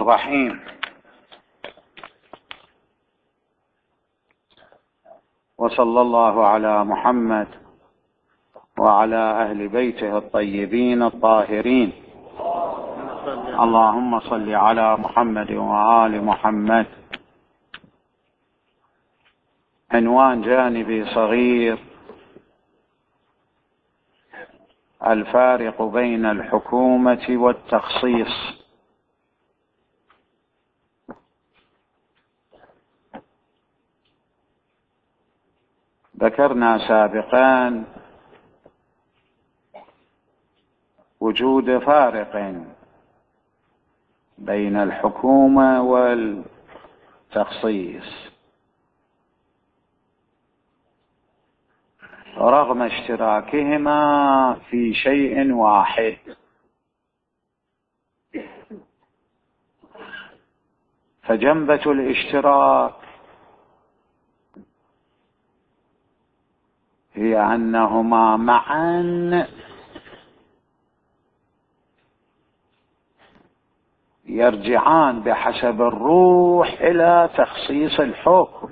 الرحيم. وصلى الله على محمد وعلى أهل بيته الطيبين الطاهرين. اللهم صل على محمد وآل محمد. عنوان جانبي صغير: الفارق بين الحكومة والتخصيص. ذكرنا سابقا وجود فارق بين الحكومة والتخصيص رغم اشتراكهما في شيء واحد، فجنبة الاشتراك هي أنهما معا يرجعان بحسب الروح إلى تخصيص الحكم،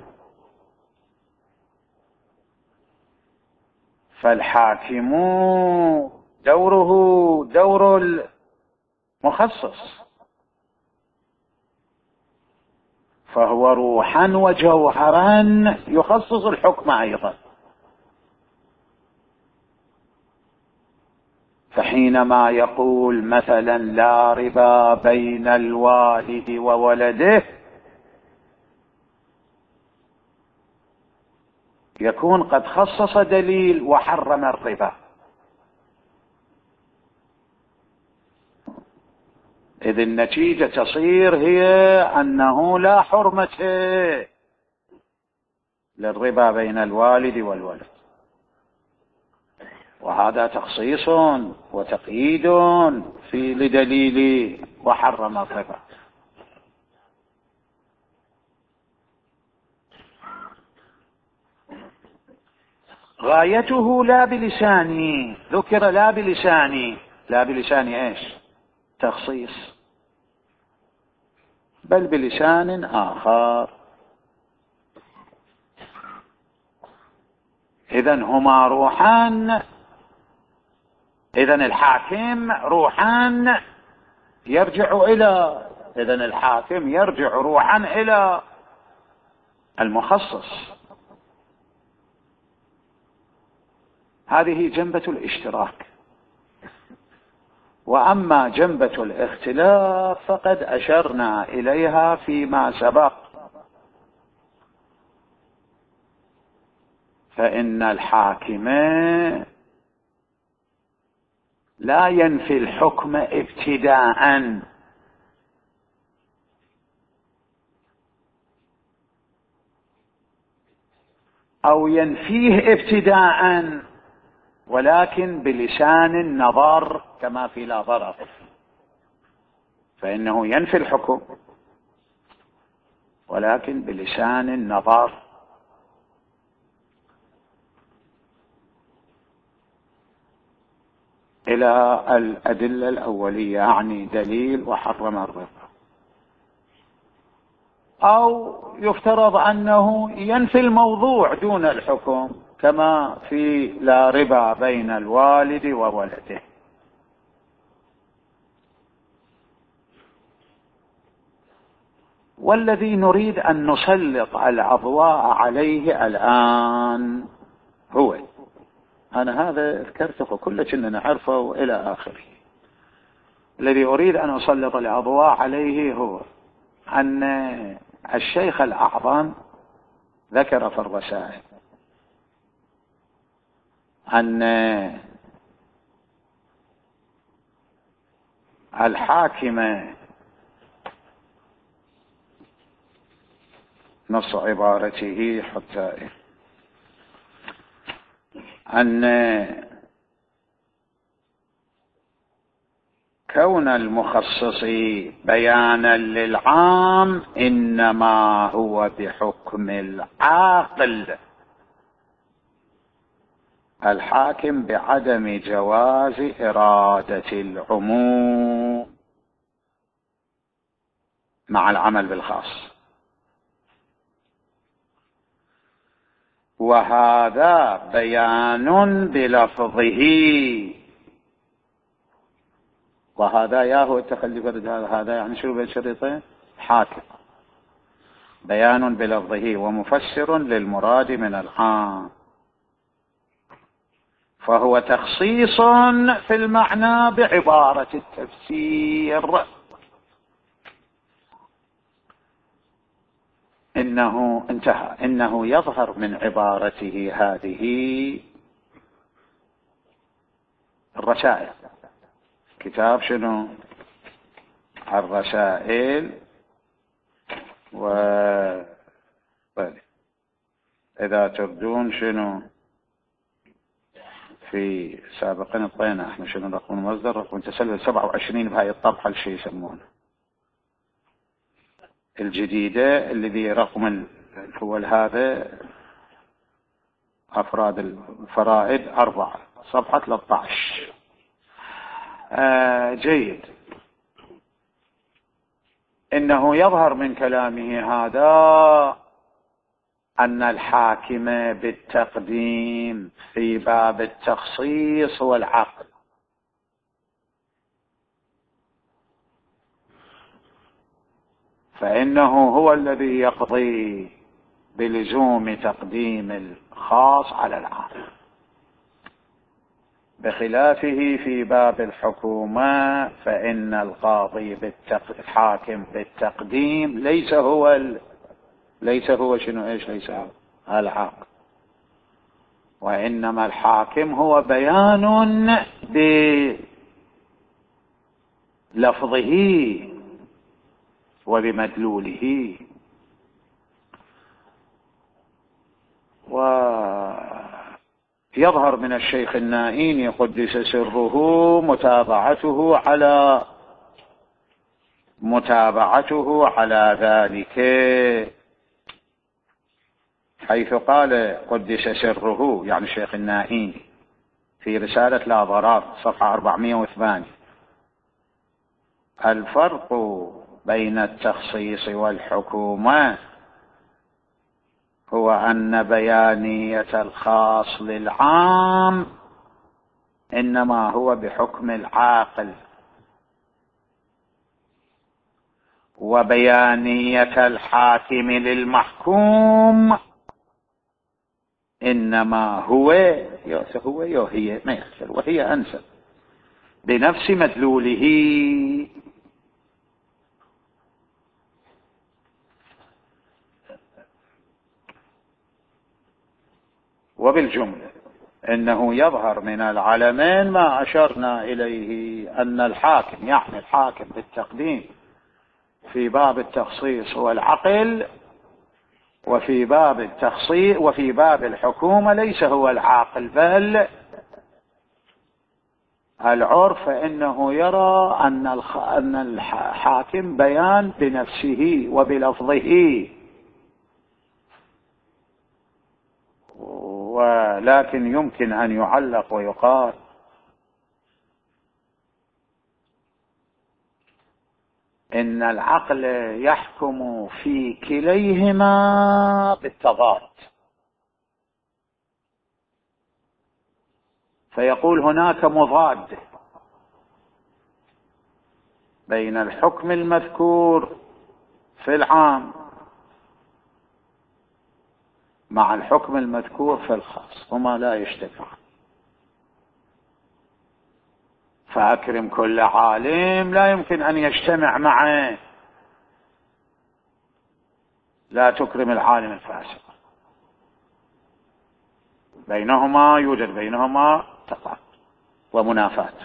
فالحاكم دوره دور المخصص، فهو روحا وجوهرا يخصص الحكم أيضا. فحينما يقول مثلا لا ربا بين الوالد وولده، يكون قد خصص دليل وحرم الربا، إذ النتيجة تصير هي أنه لا حرمة للربا بين الوالد والولد، وهذا تخصيص وتقييد في لدليل وحرم الربا. غايته لا بلساني، ذكر لا بلساني، لا بلساني ايش؟ تخصيص، بل بلسان آخر. إذن هما روحان، إذن الحاكم روحان يرجع إلى، إذن الحاكم يرجع روحا إلى المخصص. هذه جنبة الاشتراك. وأما جنبة الاختلاف فقد أشرنا إليها فيما سبق، فإن الحاكم لا ينفي الحكم ابتداء، أو ينفيه ابتداء ولكن بلسان النظر كما في لا ضرر، فإنه ينفي الحكم ولكن بلسان النظر. إلى الأدلة الأولية، يعني دليل وحرم الربا، أو يفترض أنه ينفي الموضوع دون الحكم كما في لا ربا بين الوالد وولده. والذي نريد أن نسلط الأضواء عليه الآن هو، أنا هذا ذكرته كله كنا نعرفه إلى آخره. الذي أريد أن أسلط الأضواء عليه هو أن الشيخ الأعظم ذكر في الرسائل أن الحاكم، نص عبارته حتى أن كون المخصص بيانا للعام إنما هو بحكم العاقل، الحاكم بعدم جواز إرادة العموم. مع العمل بالخاص. وهذا بيان بلفظه، وهذا يا هو التخلي فرد هذا يعني شو بالشريطين حاكم، بيان بلفظه ومفسر للمراد من العام، فهو تخصيص في المعنى بعبارة التفسير. إنه انتهى، إنه يظهر من عبارته هذه الرسائل، كتاب شنو الرسائل، إذا تردون شنو في سابقا الطينة احنا شنو رقم المصدر رقم تسلل 27 بهاي الطبعة الشيء يسمونه الجديدة اللي ذي رقم الأول هذا أفراد الفرائد 4 صفحة 13. جيد. إنه يظهر من كلامه هذا أن الحاكم بالتقديم في باب التخصيص هو العقل، فإنه هو الذي يقضي بلزوم تقديم الخاص على العام، بخلافه في باب الحكومة فإن القاضي الحاكم بالتقديم ليس هو شنو ايش ليس هو العاقل، وإنما الحاكم هو بيان بلفظه وبمدلوله. ويظهر من الشيخ النائين قدس سره متابعته على ذلك، حيث قال قدس سره يعني الشيخ النائين في رسالة لا ضرار صفحة 408: الفرق بين التخصيص والحكومة هو أن بيانية الخاص للعام إنما هو بحكم العاقل، وبيانية الحاكم للمحكوم إنما هو هي ما يخسر وهي أنسب بنفس مدلوله. وبالجملة إنه يظهر من العلمين ما أشرنا إليه، أن الحاكم يعني الحاكم بالتقديم في باب التخصيص هو العقل، وفي باب التخصيص وفي باب الحكومة ليس هو العاقل بل العرف، فإنه يرى أن الحاكم بيان بنفسه وبلفظه، ولكن يمكن أن يعلق ويقال إن العقل يحكم في كليهما بالتضاد، فيقول هناك مضاد بين الحكم المذكور في العام مع الحكم المذكور في الخاص، هما لا يجتمعان. فأكرم كل عالم لا يمكن أن يجتمع معه، لا تكرم العالم الفاسق، بينهما يوجد بينهما تضاد ومنافاة.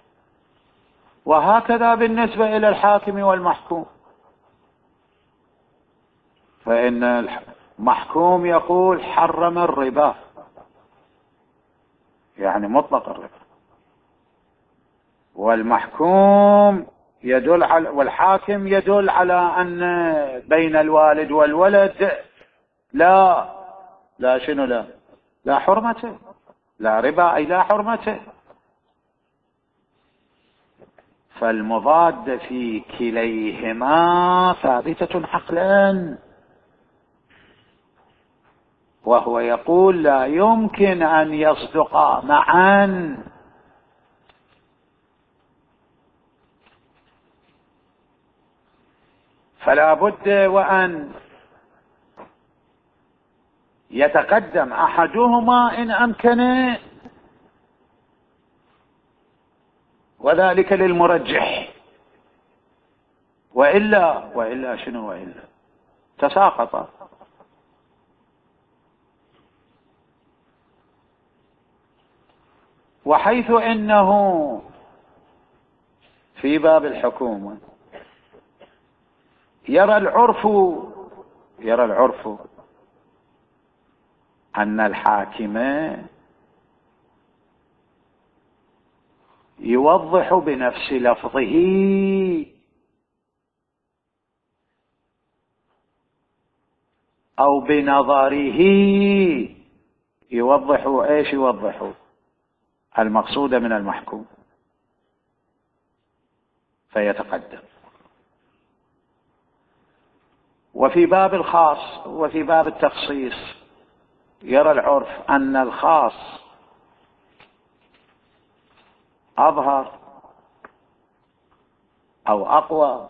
وهكذا بالنسبة إلى الحاكم والمحكوم، فإن المحكوم يقول حرم الربا يعني مطلق الربا، والمحكوم يدل على والحاكم يدل على أن بين الوالد والولد لا شنو لا حرمته، لا ربا أي لا حرمته. فالمضاد في كليهما ثابتة عقلا، وهو يقول لا يمكن أن يصدقا معا. فلا بد وأن يتقدم أحدهما إن أمكن، وذلك للمرجح، وإلا شنو؟ وإلا تساقط. وحيث إنه في باب الحكومة يرى العرف أن الحاكم يوضح بنفس لفظه أو بنظره، يوضح ايش؟ يوضح المقصود من المحكوم فيتقدم. وفي باب الخاص وفي باب التخصيص يرى العرف أن الخاص أظهر أو أقوى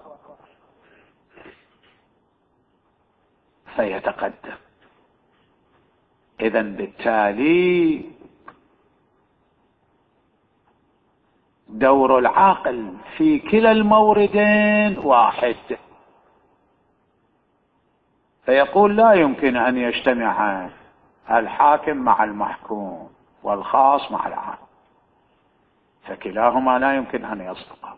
فيتقدم. إذن بالتالي دور العاقل في كلا الموردين واحد، فيقول لا يمكن أن يجتمع الحاكم مع المحكوم والخاص مع العام، فكلاهما لا يمكن أن يصدقا.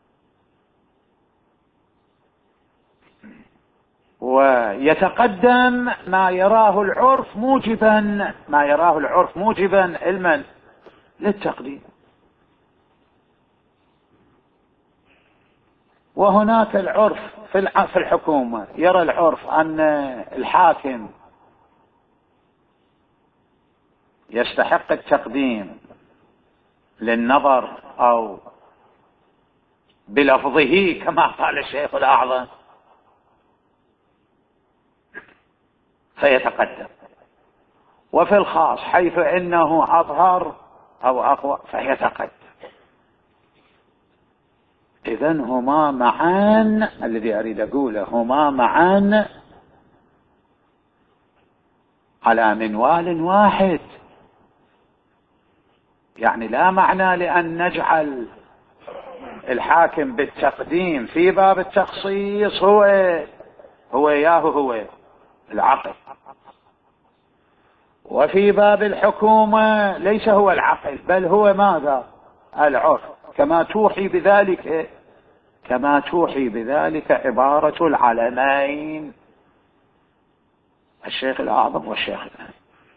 ويتقدم ما يراه العرف موجبا علما للتقديم. وهناك العرف في الحكومة يرى العرف أن الحاكم يستحق التقديم للنظر أو بلفظه كما قال الشيخ الأعظم فيتقدم. وفي الخاص حيث إنه أظهر أو أقوى فيتقدم. إذن هما معا، الذي أريد أقوله هما معا على منوال واحد. يعني لا معنى لأن نجعل الحاكم بالتقديم في باب التخصيص هو العقل، وفي باب الحكومة ليس هو العقل بل هو ماذا؟ العرف، كما توحي بذلك عبارة العلمين الشيخ الأعظم والشيخ الثاني،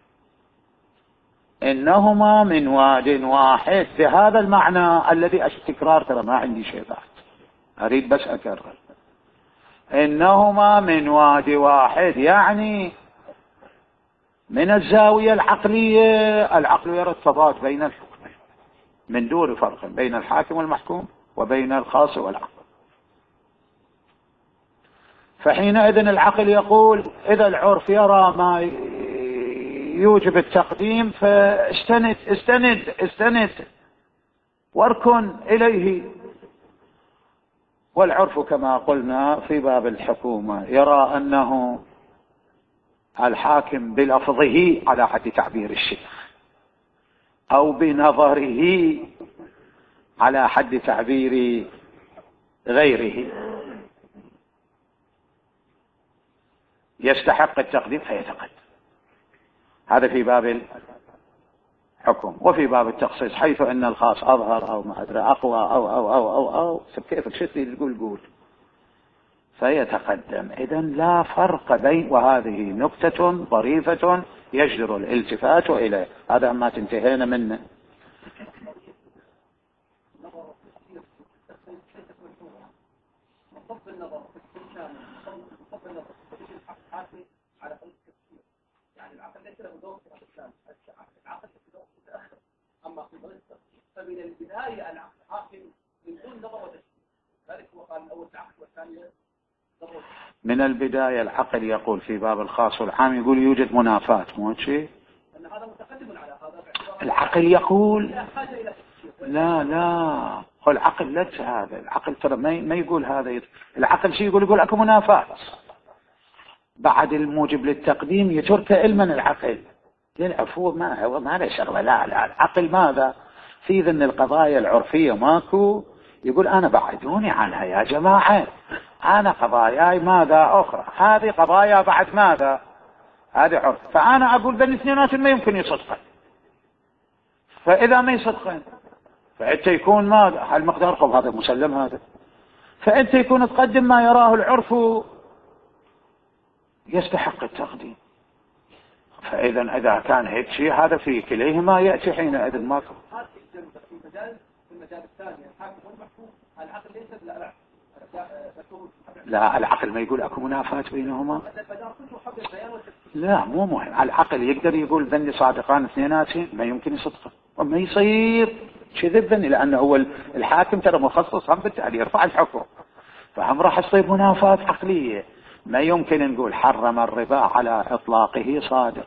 إنهما من واد واحد. بهذا المعنى الذي التكرار ترى ما عندي شيء بعد، أريد بس أكرر، إنهما من واد واحد، يعني من الزاوية العقلية العقل يرى التضاد بين الحكمين من دون فرق بين الحاكم والمحكوم وبين الخاص والعقل. فحينئذ العقل يقول إذا العرف يرى ما يوجب التقديم فاستند واركن إليه. والعرف كما قلنا في باب الحكومة يرى أنه الحاكم بلفظه على حد تعبير الشيخ أو بنظره على حد تعبير غيره يستحق التقديم فيتقدم. هذا في باب الحكم. وفي باب التخصيص حيث أن الخاص أظهر أو ما أدري أقوى أو كيف شتي قول فيتقدم. إذن لا فرق بين، وهذه نكتة ظريفة يجدر الالتفات إليه. هذا ما تنتهينا منه. يعني العقل ليس له دور في الإسلام، العقل له متأخر. أما في ظل التفصيل فمن البداية العقل حاكم من دون نظر من البداية العقل يقول في باب الخاص والعام، يقول يوجد منافاة، مو شيء؟ العقل يقول لا هو العقل لا هذا العقل ترى ما يقول هذا. العقل شيء يقول اكو منافاة بعد الموجب للتقديم يترك علما العقل للعفو، ما هو ما له شغله. لا العقل ماذا في ذن القضايا العرفية ماكو، يقول انا بعدوني عنها يا جماعة، انا قضاياي ماذا اخرى، هذه قضايا بعد ماذا، هذه عرف، فانا اقول ذن اثنينات ما يمكن يصدقن. فاذا ما يصدقن فانت يكون ماذا المقدار قب هذا مسلم هذا، فانت يكون تقدم ما يراه العرف يستحق التقديم. فاذا اذا كان هيك شيء هذا في كليهما ياتي حينئذ ماكو. في المجال الثاني الحاكم والمحكوم العقل ليس لا العقل ما يقول اكو منافاة بينهما، لا مو مهم. العقل يقدر يقول ذني صادقان اثنيناتهم ما يمكن يصدقن وما يصير كذب ذني، لانه هو الحاكم ترى مخصص هم بالتالي يرفع الحكم، فهم راح تصير منافاة عقلية. ما يمكن نقول حرم الربا على اطلاقه صادق،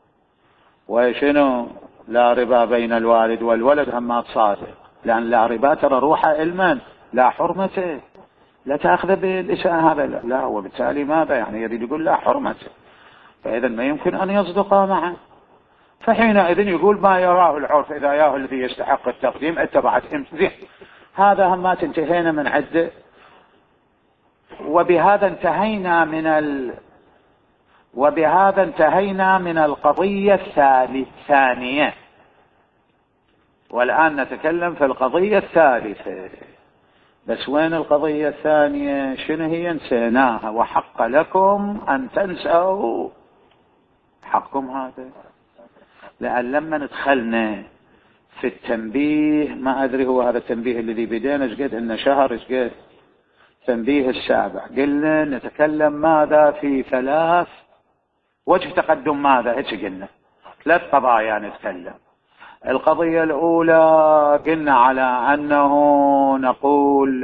وشنو لا ربا بين الوالد والولد هم صادق، لان لا ربا ترى روحه علما لا حرمته، لا تأخذ بالإساءة هذا لا، وبالتالي ماذا يعني يريد يقول لا حرمته، فإذا ما يمكن أن يصدقا معا. فحينئذ يقول ما يراه العرف إذا يراه الذي يستحق التقديم اتبعت امتزح. هذا هم انتهينا من عدة، وبهذا انتهينا من القضية الثانية، والآن نتكلم في القضية الثالثة. بس وين القضية الثانية شنو هي؟ نسيناها. وحق لكم أن تنسوا حقكم هذا، لأن لما ندخلنا في التنبيه ما أدري هو هذا التنبيه الذي بدينا شقد إنه شهر شقد تنبيه السابع، قلنا نتكلم ماذا في ثلاث وجه تقدم ماذا هيك قلنا ثلاث قضايا نتكلم. القضية الأولى قلنا على أنه نقول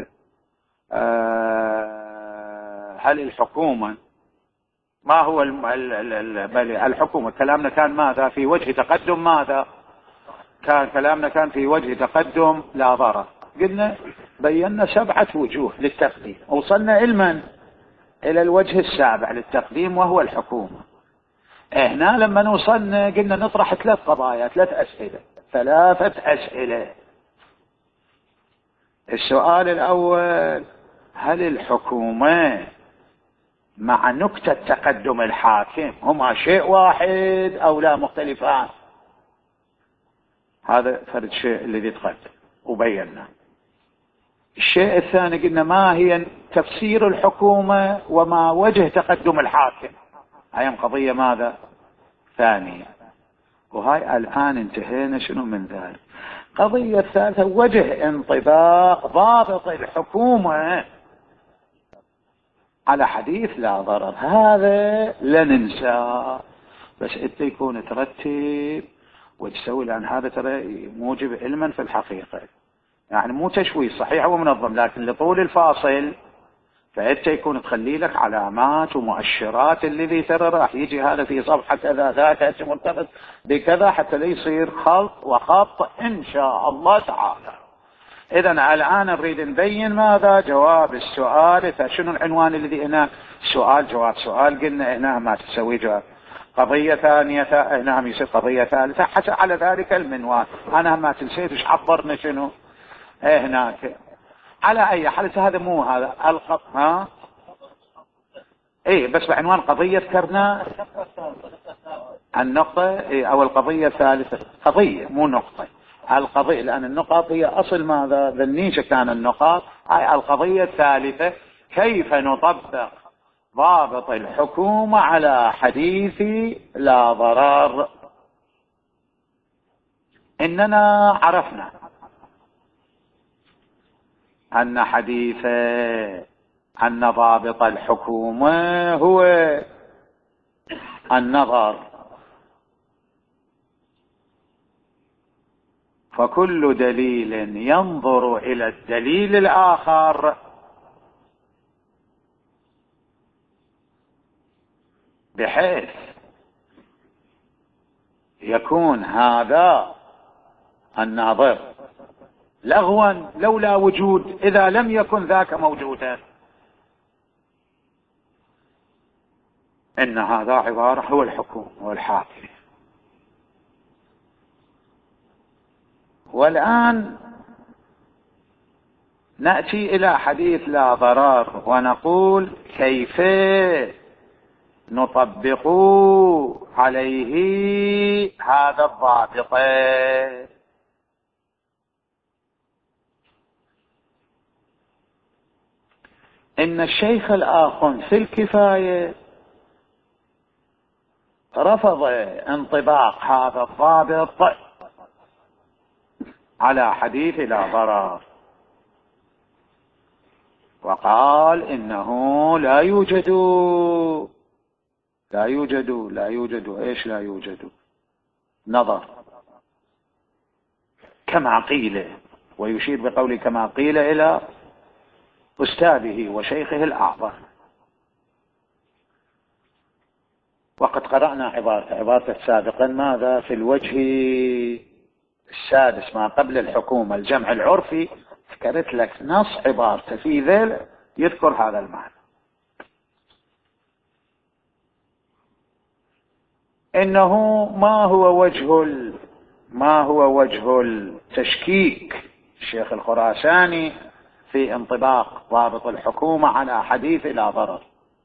هل الحكومة ما هو الحكومة، كلامنا كان ماذا في وجه تقدم ماذا كان كلامنا كان في وجه تقدم لا ضرر. قلنا بينا 7 وجوه للتقديم، وصلنا علما إلى الوجه السابع للتقديم وهو الحكومة. هنا لما نوصلنا قلنا نطرح 3 قضايا 3 أسئلة 3 أسئلة. السؤال الأول هل الحكومة مع نكتة تقدم الحاكم هما شيء واحد أو لا مختلفان؟ هذا فرد شيء الذي تقدم وبينا. الشيء الثاني قلنا ما هي تفسير الحكومة وما وجه تقدم الحاكم، هاي قضية ماذا ثانية، وهاي الآن انتهينا شنو من ذلك. قضية ثالثة وجه انطباق ضابط الحكومة على حديث لا ضرر، هذا لا ننسى، بس انت يكون ترتب وتسوي، لأن هذا ترى موجب علما في الحقيقة، يعني مو تشويش صحيح ومنظم، لكن لطول الفاصل فانت يكون تخلي لك علامات ومؤشرات الذي ترى راح يجي هذا في صفحة كذا ذاك مرتبط بكذا حتى لا يصير خلط وخط إن شاء الله تعالى. إذا الآن نريد نبين ماذا جواب السؤال. فشنو العنوان الذي هنا؟ سؤال جواب سؤال. قلنا هنا ما تسوي جواب. قضية ثانية هنا هم يصير قضية ثالثة حتى على ذلك المنوال. أنا ما تنسيت إيش عبرنا شنو هناك. على أي حال هذا مو هذا ها إيه، بس بعنوان قضية ذكرنا النقطة إيه، أو القضية الثالثة قضية مو نقطة القضية، لأن النقط هي أصل ماذا ذنيشة كان النقاط. هاي القضية الثالثة كيف نطبق ضابط الحكومة على حديث لا ضرر. إننا عرفنا أن حديث أن ضابط الحكومة هو النظر، فكل دليل ينظر إلى الدليل الآخر بحيث يكون هذا الناظر لغوا لولا وجود، إذا لم يكن ذاك موجودا. إن هذا عبارة هو الحكم والحاكم. والآن نأتي إلى حديث لا ضرر ونقول كيف نطبق عليه هذا الضابط. إن الشيخ الآخن في الكفاية رفض انطباق هذا الضابط على حديث لا ضرر، وقال إنه لا يوجد إيش لا يوجد نظر كما قيل، ويشير بقول كما قيل إلى أستاذه وشيخه الأعظم. وقد قرأنا عبارة سابقا ماذا في الوجه السادس ما قبل الحكومة الجمع العرفي، ذكرت لك نص عبارته في ذلك يذكر هذا المعنى. إنه ما هو وجه التشكيك الشيخ الخراساني في انطباق ضابط الحكومة على حديث لا ضرر.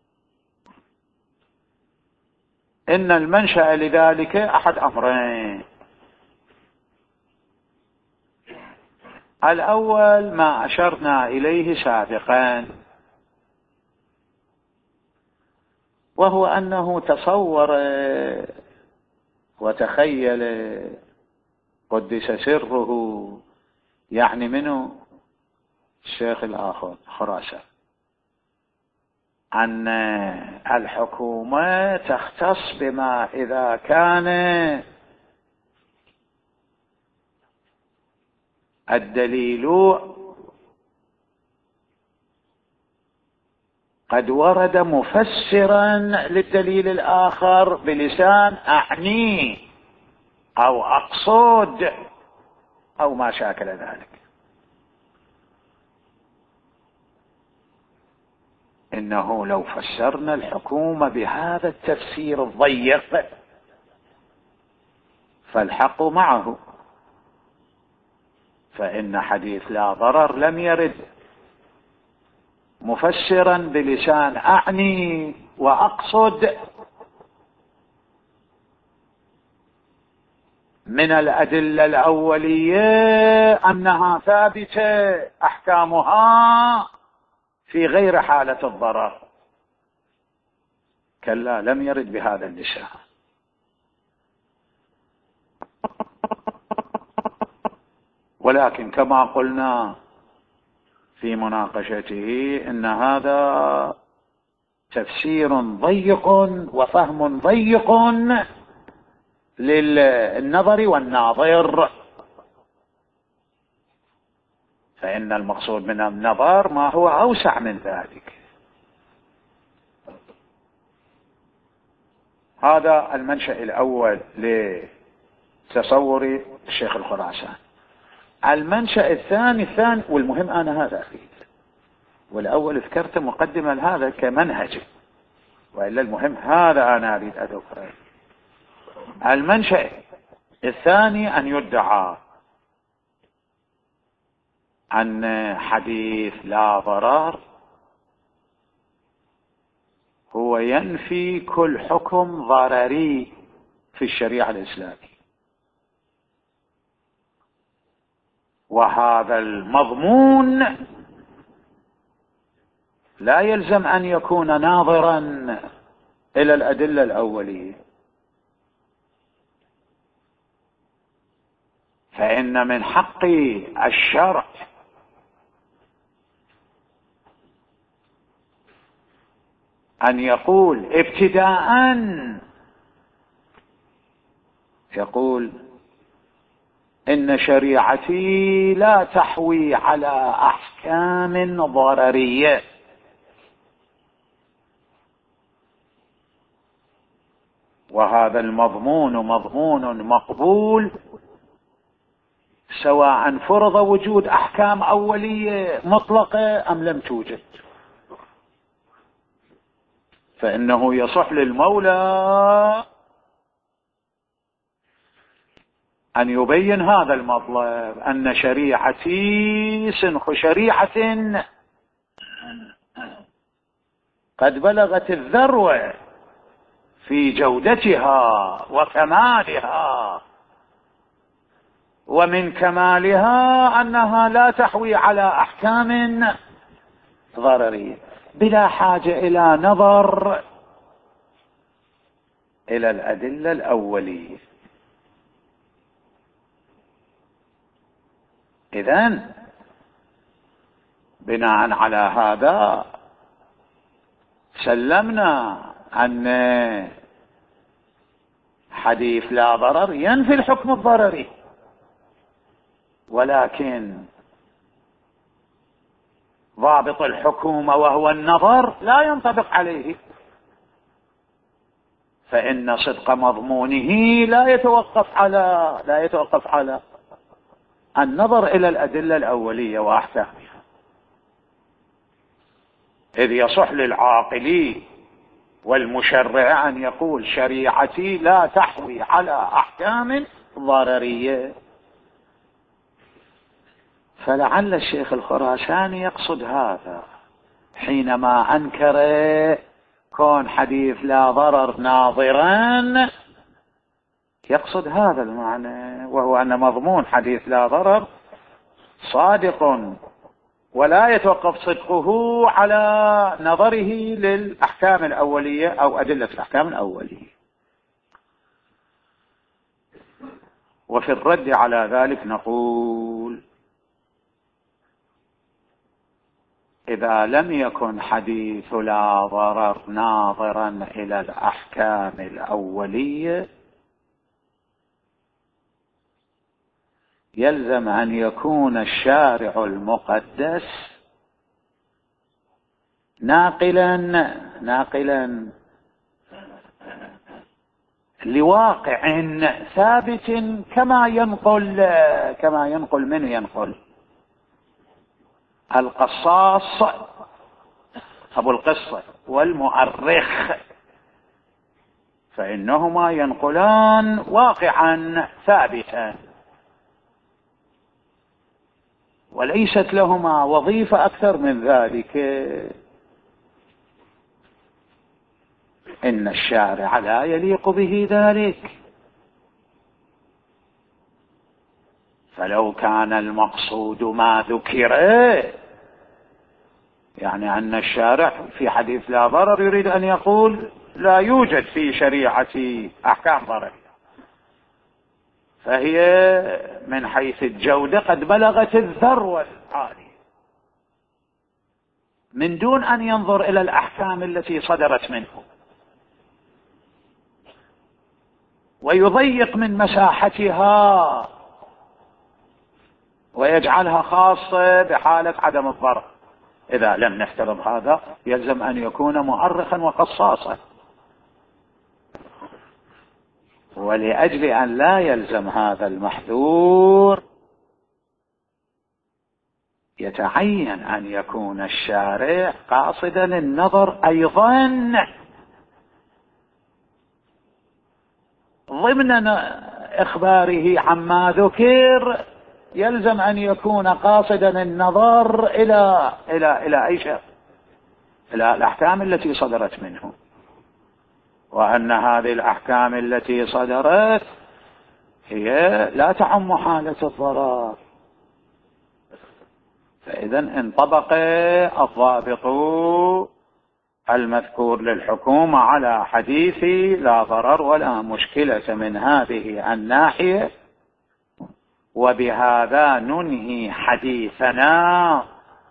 إن المنشأ لذلك أحد أمرين: الأول ما أشرنا إليه سابقا، وهو أنه تصور وتخيل قدس سره، يعني منه الشيخ الآخر خراسان، أن الحكومة تختص بما إذا كان الدليل قد ورد مفسرا للدليل الآخر بلسان أعني أو أقصد أو ما شاكل ذلك. إنه لو فسرنا الحكومة بهذا التفسير الضيق فالحق معه، فإن حديث لا ضرر لم يرد مفسرا بلسان أعني وأقصد من الأدلة الأولية أنها ثابتة أحكامها في غير حالة الضرر. كلا، لم يرد بهذا اللسان. ولكن كما قلنا في مناقشته إن هذا تفسير ضيق وفهم ضيق للنظر والناظر، فإن المقصود من النظر ما هو أوسع من ذلك. هذا المنشأ الأول لتصور الشيخ الخراسان. المنشأ الثاني والمهم أنا هذا أخير، والأول ذكرت مقدمة لهذا كمنهج، وإلا المهم هذا أنا أريد أذكره. المنشأ الثاني أن يدعى أن حديث لا ضرر هو ينفي كل حكم ضرري في الشريعة الإسلامية، وهذا المضمون لا يلزم أن يكون ناظرا إلى الأدلة الأولية، فإن من حق الشرع أن يقول ابتداء، يقول إن شريعتي لا تحوي على أحكام ضررية، وهذا المضمون مضمون مقبول سواء فرض وجود أحكام أولية مطلقة أم لم توجد، فإنه يصح للمولى أن يبين هذا المطلب، أن شريعتي سنخ شريعة قد بلغت الذروة في جودتها وكمالها، ومن كمالها أنها لا تحوي على أحكام ضررية، بلا حاجة إلى نظر إلى الأدلة الأولية. إذن بناء على هذا سلمنا أن حديث لا ضرر ينفي الحكم الضرري، ولكن ضابط الحكومة وهو النظر لا ينطبق عليه، فإن صدق مضمونه لا يتوقف على النظر إلى الأدلة الأولية وأحكامها، إذ يصح للعاقل والمشرع أن يقول شريعتي لا تحوي على أحكام ضررية. فلعل الشيخ الخراساني يقصد هذا حينما أنكر كون حديث لا ضرر ناظرا، يقصد هذا المعنى، وهو أن مضمون حديث لا ضرر صادق ولا يتوقف صدقه على نظره للأحكام الأولية أو أدلة الأحكام الأولية. وفي الرد على ذلك نقول إذا لم يكن حديث لا ضرر ناظرا إلى الأحكام الأولية يلزم أن يكون الشارع المقدس ناقلا لواقع ثابت كما ينقل منه ينقل القصاص أبو القصة والمؤرخ، فإنهما ينقلان واقعا ثابتا وليست لهما وظيفة أكثر من ذلك. إن الشارع لا يليق به ذلك، فلو كان المقصود ما ذكر، يعني أن الشارع في حديث لا ضرر يريد أن يقول لا يوجد في شريعتي أحكام ضرر، فهي من حيث الجودة قد بلغت الذروة العالية، من دون أن ينظر إلى الأحكام التي صدرت منه ويضيق من مساحتها ويجعلها خاصة بحالة عدم الضرر. إذا لم نفترض هذا يلزم أن يكون مؤرخا وقصاصا، ولأجل أن لا يلزم هذا المحذور يتعين أن يكون الشارع قاصدا النظر أيضا ضمن إخباره عما ذكر، يلزم أن يكون قاصدا النظر إلى أي شيء، إلى الأحكام التي صدرت منه، وأن هذه الأحكام التي صدرت هي لا تعم حالة الضرر. فإذا انطبق الضابط المذكور للحكومة على حديث لا ضرر ولا مشكلة من هذه الناحية. وبهذا ننهي حديثنا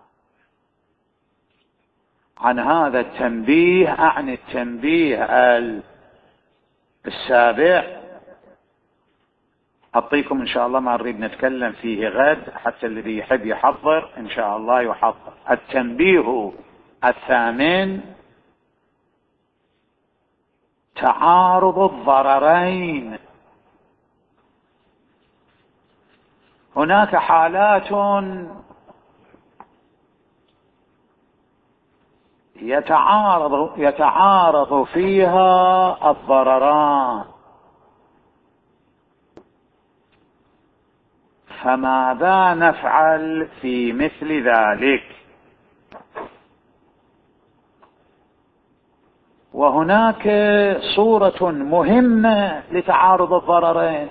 عن هذا التنبيه، عن التنبيه السابع. أعطيكم إن شاء الله ما نريد نتكلم فيه غد، حتى الذي يحب يحضر إن شاء الله يحضر. التنبيه الثامن تعارض الضررين. هناك حالات يتعارض فيها الضرران، فماذا نفعل في مثل ذلك؟ وهناك صورة مهمة لتعارض الضررين،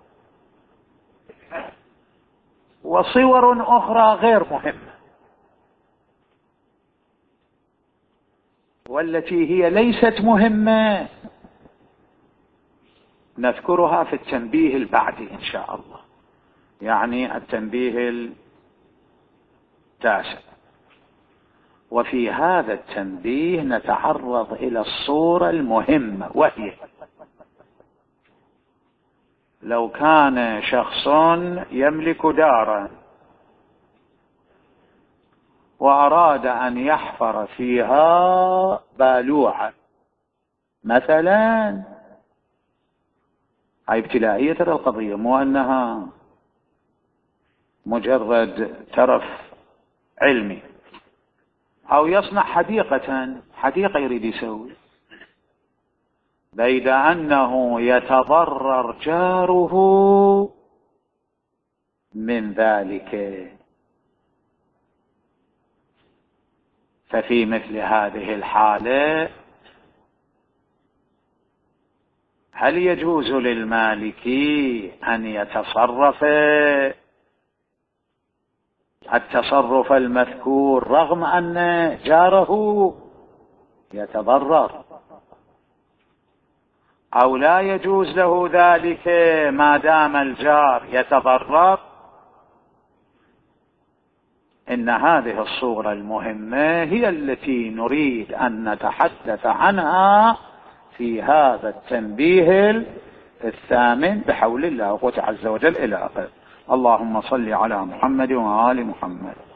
وصور أخرى غير مهمة، والتي هي ليست مهمة نذكرها في التنبيه البعدي إن شاء الله، يعني التنبيه التاسع. وفي هذا التنبيه نتعرض إلى الصورة المهمة، وهي لو كان شخص يملك دارا وأراد أن يحفر فيها بالوعة مثلا، هاي ابتدائية ترى القضية، مو أنها مجرد ترف علمي، أو يصنع حديقة يريد يسوي، بيد أنه يتضرر جاره من ذلك. ففي مثل هذه الحالة هل يجوز للمالك أن يتصرف التصرف المذكور رغم أن جاره يتضرر، أو لا يجوز له ذلك ما دام الجار يتضرر؟ إن هذه الصورة المهمة هي التي نريد أن نتحدث عنها في هذا التنبيه الثامن بحول الله وقوته عز وجل إلى آخره. اللهم صل على محمد وآل محمد.